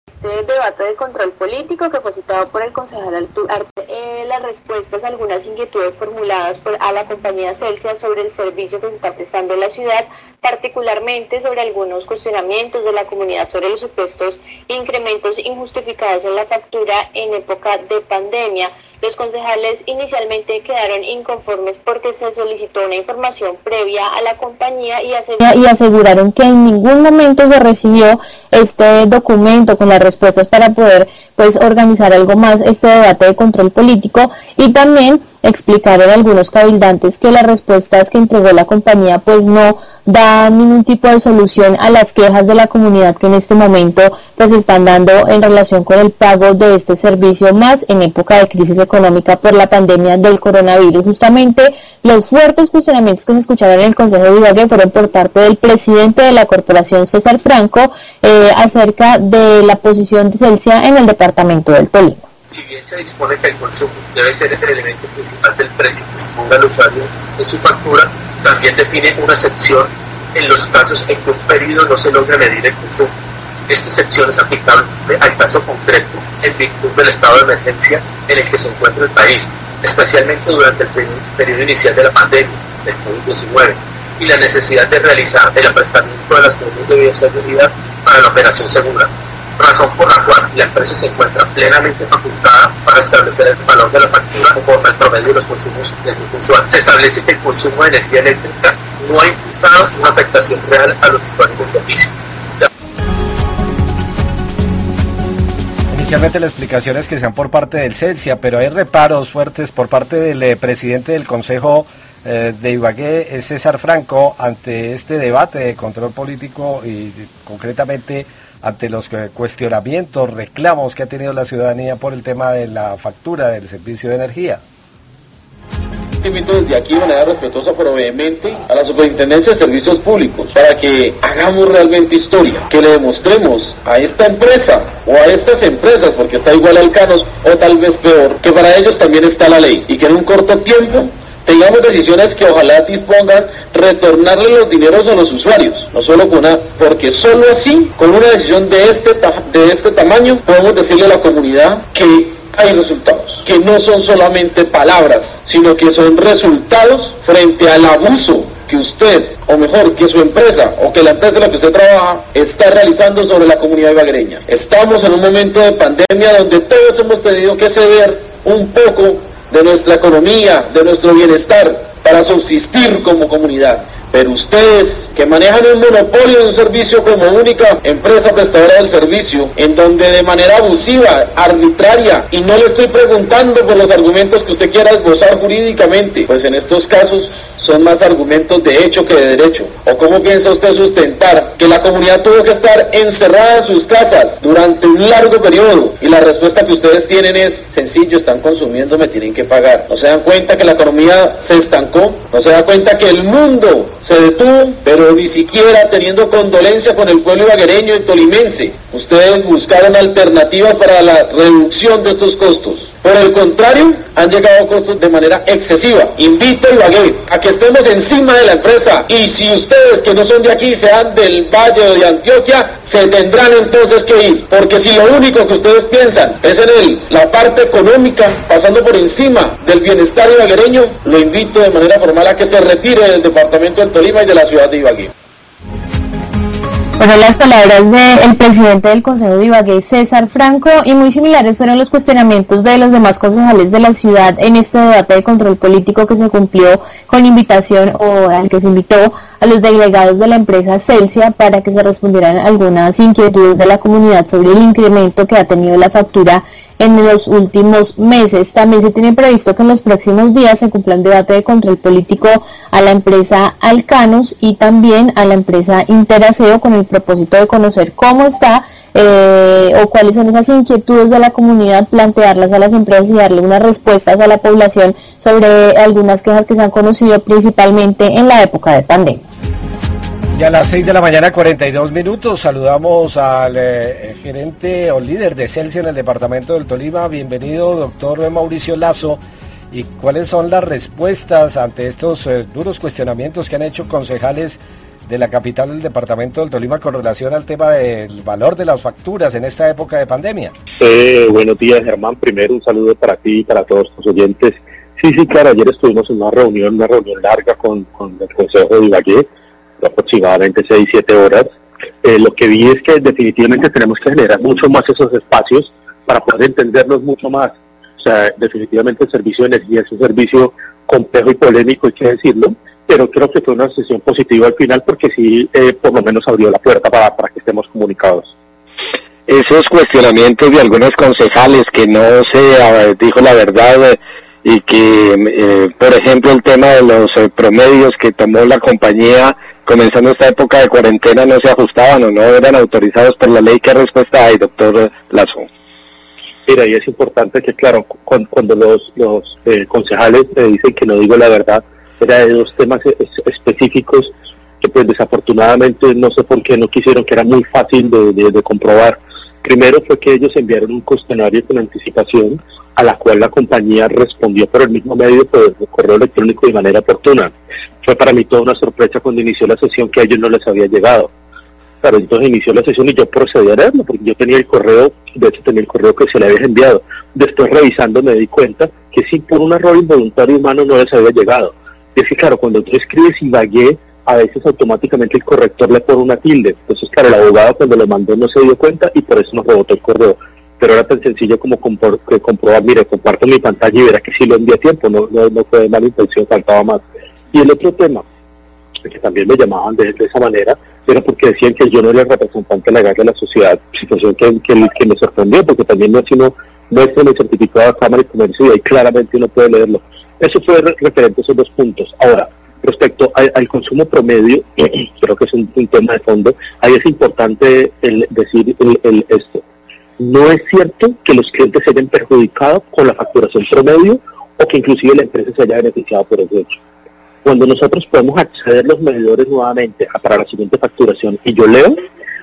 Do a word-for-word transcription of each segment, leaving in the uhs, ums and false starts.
Este debate de control político que fue citado por el concejal Arturo Arte, eh, las respuestas a algunas inquietudes formuladas por a la compañía Celsia sobre el servicio que se está prestando en la ciudad, particularmente sobre algunos cuestionamientos de la comunidad sobre los supuestos incrementos injustificados en la factura en época de pandemia. Los concejales inicialmente quedaron inconformes porque se solicitó una información previa a la compañía y, aseguraron, y aseguraron que en ningún momento se recibió este documento con las respuestas para poder pues organizar algo más este debate de control político, y también explicaron algunos cabildantes que las respuestas que entregó la compañía pues no dan ningún tipo de solución a las quejas de la comunidad que en este momento pues están dando en relación con el pago de este servicio, más en época de crisis económica por la pandemia del coronavirus. Justamente los fuertes cuestionamientos que se escucharon en el Consejo de Ibagué fueron por parte del presidente de la corporación, César Franco, eh, acerca de la posición de Celsia en el departamento del Tolima. Si bien se dispone que el consumo debe ser el elemento principal del precio que se ponga al usuario en su factura, también define una excepción en los casos en que un periodo no se logra medir el consumo. Esta excepción es aplicable al caso concreto en virtud del estado de emergencia en el que se encuentra el país, especialmente durante el periodo inicial de la pandemia del COVID diecinueve, y la necesidad de realizar el aprestamiento de las medidas de bioseguridad para la operación segura, razón por la cual la empresa se encuentra plenamente facultada para establecer el valor de la factura conforme al promedio de los consumos del grupo usuario. Se establece que el consumo de energía eléctrica no ha implicado una afectación real a los usuarios del servicio. Inicialmente la explicación es que sean por parte del Celsia, pero hay reparos fuertes por parte del eh, presidente del Consejo eh, de Ibagué, César Franco, ante este debate de control político y concretamente ante los cuestionamientos, reclamos que ha tenido la ciudadanía por el tema de la factura del servicio de energía. Invito desde aquí de manera respetuosa pero vehemente a la Superintendencia de Servicios Públicos para que hagamos realmente historia, que le demostremos a esta empresa o a estas empresas, porque está igual al Canos o tal vez peor, que para ellos también está la ley y que en un corto tiempo tengamos decisiones que ojalá dispongan retornarle los dineros a los usuarios, no solo con una, porque solo así, con una decisión de este, de este tamaño, podemos decirle a la comunidad que hay resultados, que no son solamente palabras, sino que son resultados frente al abuso que usted, o mejor, que su empresa, o que la empresa en la que usted trabaja, está realizando sobre la comunidad ibaguereña. Estamos en un momento de pandemia donde todos hemos tenido que ceder un poco de nuestra economía, de nuestro bienestar, para subsistir como comunidad. Pero ustedes, que manejan un monopolio de un servicio como única empresa prestadora del servicio, en donde de manera abusiva, arbitraria, y no le estoy preguntando por los argumentos que usted quiera esbozar jurídicamente, pues en estos casos son más argumentos de hecho que de derecho. ¿O cómo piensa usted sustentar que la comunidad tuvo que estar encerrada en sus casas durante un largo periodo? Y la respuesta que ustedes tienen es sencillo: están consumiendo, me tienen que pagar. ¿No se dan cuenta que la economía se estancó? ¿No se da cuenta que el mundo se detuvo? Pero ni siquiera teniendo condolencia con el pueblo ibaguereño y tolimense, ustedes buscaron alternativas para la reducción de estos costos. Por el contrario, han llegado a costos de manera excesiva. Invito a Ibagué a que estemos encima de la empresa, y si ustedes que no son de aquí, sean del Valle o de Antioquia, se tendrán entonces que ir, porque si lo único que ustedes piensan es en el, la parte económica, pasando por encima del bienestar ibaguereño, lo invito de manera formal a que se retire del departamento del Tolima y de la ciudad de Ibagué. Fueron las palabras del presidente del Consejo de Ibagué, César Franco, y muy similares fueron los cuestionamientos de los demás concejales de la ciudad en este debate de control político que se cumplió con invitación, o al que se invitó a los delegados de la empresa Celsia para que se respondieran algunas inquietudes de la comunidad sobre el incremento que ha tenido la factura en los últimos meses. También se tiene previsto que en los próximos días se cumpla un debate de control político a la empresa Alcanos y también a la empresa Interaseo, con el propósito de conocer cómo está eh, o cuáles son esas inquietudes de la comunidad, plantearlas a las empresas y darle unas respuestas a la población sobre algunas quejas que se han conocido principalmente en la época de pandemia. Y a las seis de la mañana, cuarenta y dos minutos, saludamos al eh, gerente o líder de Celsia en el departamento del Tolima. Bienvenido, doctor Mauricio Lazo. ¿Y cuáles son las respuestas ante estos eh, duros cuestionamientos que han hecho concejales de la capital del departamento del Tolima con relación al tema del valor de las facturas en esta época de pandemia. Eh, buenos días, Germán. Primero un saludo para ti y para todos tus oyentes. Sí, sí, claro, ayer estuvimos en una reunión, una reunión larga con, con el Consejo de Ibagué, de aproximadamente seis, siete horas. Eh, lo que vi es que definitivamente tenemos que generar mucho más esos espacios para poder entenderlos mucho más. O sea, definitivamente el servicio de energía es un servicio complejo y polémico, hay que decirlo, pero creo que fue una sesión positiva al final porque sí, eh, por lo menos abrió la puerta para, para que estemos comunicados. Esos cuestionamientos de algunos concejales que no se eh, dijo la verdad eh, y que, eh, por ejemplo, el tema de los eh, promedios que tomó la compañía comenzando esta época de cuarentena no se ajustaban o no eran autorizados por la ley. ¿Qué respuesta hay, doctor Lazo? Mira, y es importante que, claro, cuando, cuando los, los eh, concejales eh, dicen que no digo la verdad, era de dos temas es, específicos que pues desafortunadamente no sé por qué no quisieron, que era muy fácil de, de, de comprobar. Primero fue que ellos enviaron un cuestionario con anticipación a la cual la compañía respondió por el mismo medio, por el correo electrónico de manera oportuna. Fue para mí toda una sorpresa cuando inició la sesión que a ellos no les había llegado. Claro, entonces inició la sesión y yo procedí a leerlo, porque yo tenía el correo, de hecho tenía el correo que se le había enviado. Después revisando me di cuenta que sí, por un error involuntario humano no les había llegado. Y es que claro, cuando tú escribes Ibagué, a veces automáticamente el corrector le pone una tilde. Entonces claro, el abogado cuando lo mandó no se dio cuenta y por eso nos rebotó el correo. Pero era tan sencillo como compor, que comprobar, mire, comparto mi pantalla y verá que sí lo envié a tiempo, no, no, no fue de mala intención, faltaba más. Y el otro tema, que también me llamaban de, de esa manera, era porque decían que yo no era el representante legal de la sociedad, situación que, que, que me sorprendió, porque también no es sino muestra el certificado de Cámara y Comercio y ahí claramente uno puede leerlo. Eso fue referente a esos dos puntos. Ahora, respecto al, al consumo promedio, creo que es un, un tema de fondo, ahí es importante el, decir el, el, esto. No es cierto que los clientes se hayan perjudicado con la facturación promedio o que inclusive la empresa se haya beneficiado por ese hecho. Cuando nosotros podemos acceder los medidores nuevamente a, para la siguiente facturación y yo leo,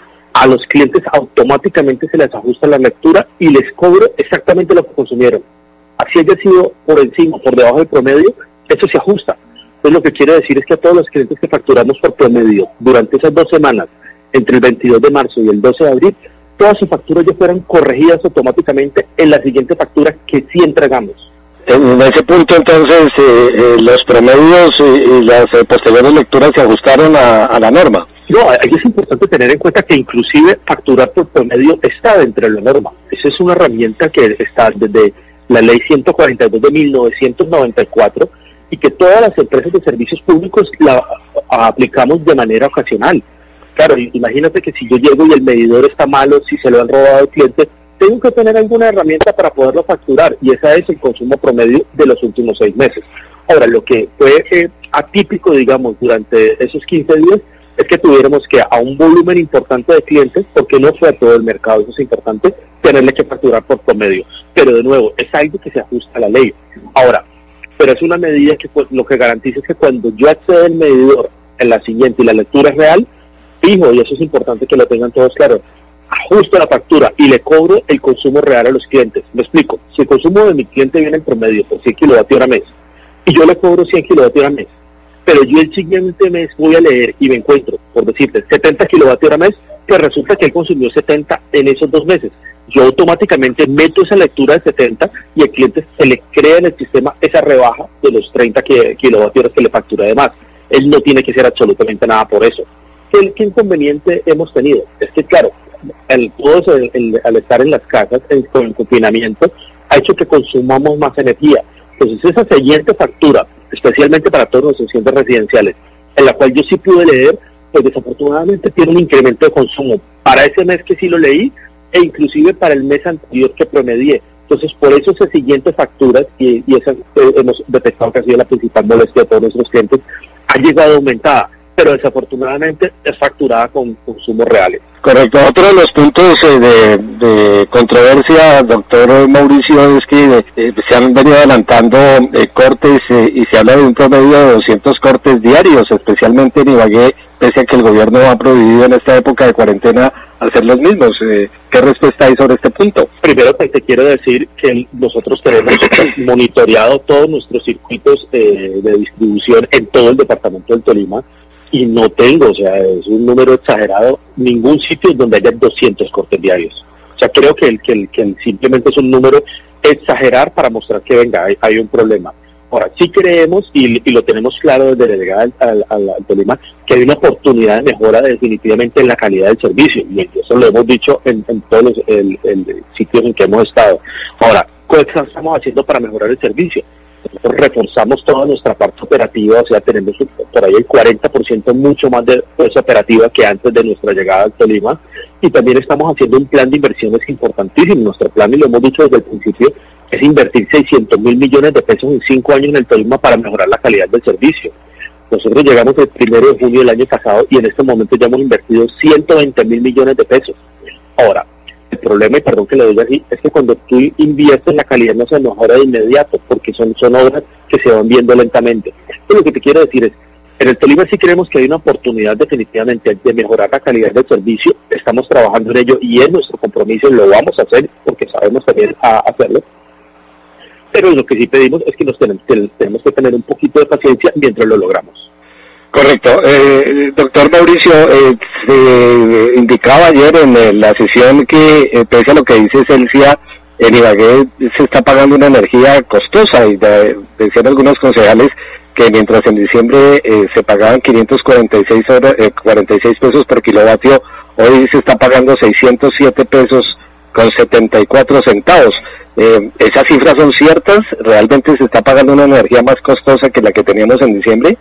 a los clientes automáticamente se les ajusta la lectura y les cobro exactamente lo que consumieron. Así haya sido por encima o por debajo del promedio, eso se ajusta. Entonces lo que quiero decir es que a todos los clientes que facturamos por promedio durante esas dos semanas, entre el veintidós de marzo y el doce de abril, todas sus facturas ya fueran corregidas automáticamente en la siguiente factura que sí entregamos. En ese punto entonces eh, eh, los promedios y, y las eh, posteriores lecturas se ajustaron a, a la norma. No, ahí es importante tener en cuenta que inclusive facturar por promedio está dentro de la norma. Esa es una herramienta que está desde la ley ciento cuarenta y dos de mil novecientos noventa y cuatro y que todas las empresas de servicios públicos la a, aplicamos de manera ocasional. Claro, imagínate que si yo llego y el medidor está malo, si se lo han robado al cliente, tengo que tener alguna herramienta para poderlo facturar y esa es el consumo promedio de los últimos seis meses. Ahora, lo que fue eh, atípico, digamos, durante esos quince días es que tuviéramos que a un volumen importante de clientes, porque no fue a todo el mercado, eso es importante, tenerle que facturar por promedio. Pero de nuevo, es algo que se ajusta a la ley. Ahora, pero es una medida que pues, lo que garantiza es que cuando yo accedo al medidor en la siguiente y la lectura es real, fijo, y eso es importante que lo tengan todos claro, ajusto la factura y le cobro el consumo real a los clientes. Me explico, si el consumo de mi cliente viene en promedio por cien kilovatios hora mes, y yo le cobro cien kilovatios hora mes, pero yo el siguiente mes voy a leer y me encuentro, por decirte, setenta kilovatios hora mes, que resulta que él consumió setenta en esos dos meses. Yo automáticamente meto esa lectura de setenta y al cliente se le crea en el sistema esa rebaja de los treinta kilovatios que le factura de más. Él no tiene que hacer absolutamente nada por eso. ¿Qué, qué inconveniente hemos tenido? Es que claro, el, todos el, el, al estar en las casas el, con el confinamiento ha hecho que consumamos más energía. Entonces esa siguiente factura, especialmente para todos nuestros clientes residenciales, en la cual yo sí pude leer, pues desafortunadamente tiene un incremento de consumo para ese mes que sí lo leí e inclusive para el mes anterior que promedié. Entonces por eso esas siguientes facturas, y, y esas eh, hemos detectado que ha sido la principal molestia de todos nuestros clientes, ha llegado aumentada, pero desafortunadamente es facturada con consumos reales. Correcto. Otro de los puntos eh, de, de controversia, doctor Mauricio, es que eh, se han venido adelantando eh, cortes eh, y se habla de un promedio de doscientos cortes diarios, especialmente en Ibagué, pese a que el gobierno ha prohibido en esta época de cuarentena hacer los mismos. Eh, ¿Qué respuesta hay sobre este punto? Primero te quiero decir que nosotros tenemos monitoreado todos nuestros circuitos eh, de distribución en todo el departamento del Tolima. y no tengo, o sea, es un número exagerado, ningún sitio donde haya doscientos cortes diarios. O sea, creo que, el, que, el, que el simplemente es un número exagerar para mostrar que, venga, hay, hay un problema. Ahora, sí creemos, y, y lo tenemos claro desde la llegada al, al, al, al Tolima, que hay una oportunidad de mejora definitivamente en la calidad del servicio, y eso lo hemos dicho en, en todos los el, el sitios en que hemos estado. Ahora, ¿qué estamos haciendo para mejorar el servicio? Nosotros reforzamos toda nuestra parte operativa, o sea, tenemos por ahí el cuarenta por ciento mucho más de fuerza operativa que antes de nuestra llegada al Tolima, y también estamos haciendo un plan de inversiones importantísimo. Nuestro plan, y lo hemos dicho desde el principio, es invertir seiscientos mil millones de pesos en cinco años en el Tolima para mejorar la calidad del servicio. Nosotros llegamos el primero de junio del año pasado y en este momento ya hemos invertido ciento veinte mil millones de pesos. Ahora, el problema, y perdón que lo diga así, es que cuando tú inviertes la calidad no se mejora de inmediato, porque son, son obras que se van viendo lentamente. Entonces, lo que te quiero decir es, en el Tolima sí creemos que hay una oportunidad definitivamente de mejorar la calidad del servicio, estamos trabajando en ello y es nuestro compromiso, lo vamos a hacer porque sabemos también a hacerlo, pero lo que sí pedimos es que nos tenemos que, tenemos que tener un poquito de paciencia mientras lo logramos. Correcto. Eh, doctor Mauricio, eh, se indicaba ayer en eh, la sesión que, eh, pese a lo que dice Celsia, en Ibagué se está pagando una energía costosa, y de, decían algunos concejales que mientras en diciembre eh, se pagaban quinientos cuarenta y seis, eh, cuarenta y seis pesos por kilovatio, hoy se está pagando seiscientos siete pesos con setenta y cuatro centavos. Eh, ¿Esas cifras son ciertas? ¿Realmente se está pagando una energía más costosa que la que teníamos en diciembre?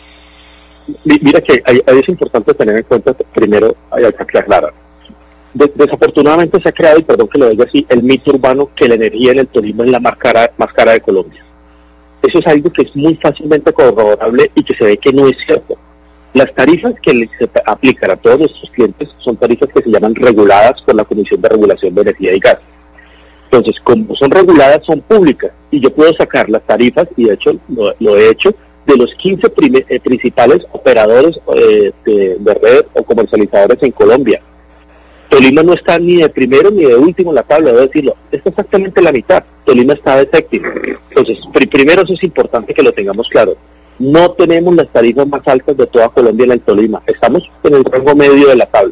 Mira que ahí es importante tener en cuenta, primero, hay que aclarar. Desafortunadamente se ha creado, y perdón que lo diga así, el mito urbano que la energía en el Tolima es la más cara, más cara de Colombia. Eso es algo que es muy fácilmente corroborable y que se ve que no es cierto. Las tarifas que se aplican a todos nuestros clientes son tarifas que se llaman reguladas por la Comisión de Regulación de Energía y Gas. Entonces, como son reguladas, son públicas, y yo puedo sacar las tarifas, y de hecho lo, lo he hecho, de los quince prime, eh, principales operadores eh, de, de red o comercializadores en Colombia. Tolima no está ni de primero ni de último en la tabla, debo decirlo, está exactamente la mitad. Tolima está de séptimo. Entonces, pr primero eso es importante que lo tengamos claro. No tenemos las tarifas más altas de toda Colombia en el Tolima, estamos en el rango medio de la tabla.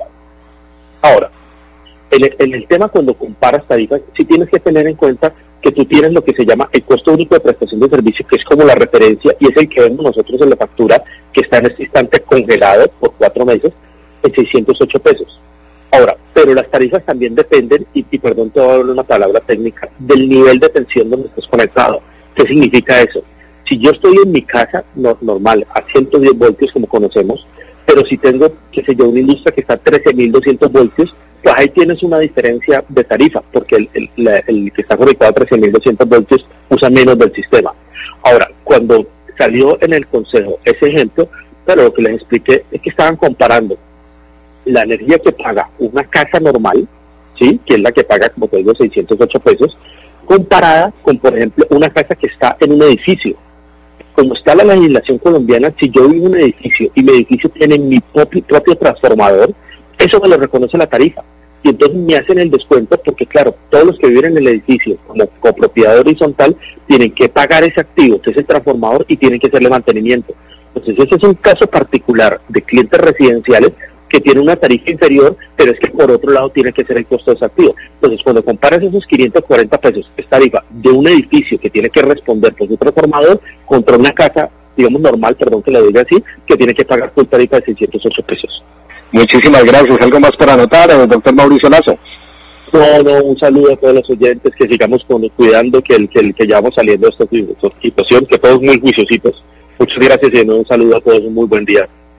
Ahora, en el, en el tema cuando comparas tarifas, sí tienes que tener en cuenta que tú tienes lo que se llama el costo único de prestación de servicio, que es como la referencia, y es el que vemos nosotros en la factura, que está en este instante congelado por cuatro meses, en seiscientos ocho pesos. Ahora, pero las tarifas también dependen, y, y perdón, te voy a dar una palabra técnica, del nivel de tensión donde estés conectado. ¿Qué significa eso? Si yo estoy en mi casa no, normal, a ciento diez voltios como conocemos, pero si tengo, qué sé yo, una industria que está a trece mil doscientos voltios, pues ahí tienes una diferencia de tarifa, porque el, el, la, el que está conectado a trece mil doscientos voltios usa menos del sistema. Ahora, cuando salió en el consejo ese ejemplo, pero lo que les expliqué es que estaban comparando la energía que paga una casa normal, ¿sí?, que es la que paga, como te digo, seiscientos ocho pesos, comparada con, por ejemplo, una casa que está en un edificio. Como está la legislación colombiana, si yo vivo en un edificio y mi edificio tiene mi propio, propio transformador, eso me lo reconoce la tarifa. Y entonces me hacen el descuento porque, claro, todos los que viven en el edificio como copropiedad horizontal tienen que pagar ese activo, que es el transformador, y tienen que hacerle mantenimiento. Entonces ese es un caso particular de clientes residenciales que tienen una tarifa inferior, pero es que por otro lado tiene que ser el costo de ese activo. Entonces, cuando comparas esos quinientos cuarenta pesos, es tarifa de un edificio que tiene que responder por su transformador, contra una casa, digamos normal, perdón que lo diga así, que tiene que pagar full tarifa de seiscientos ocho pesos. Muchísimas gracias. ¿Algo más para anotar, el doctor Mauricio Lazo? No, no, un saludo a todos los oyentes, que sigamos con, cuidando que el que, el que ya vamos saliendo de esta situación, que todos muy juiciositos. Muchas gracias y un saludo a todos, un muy buen día.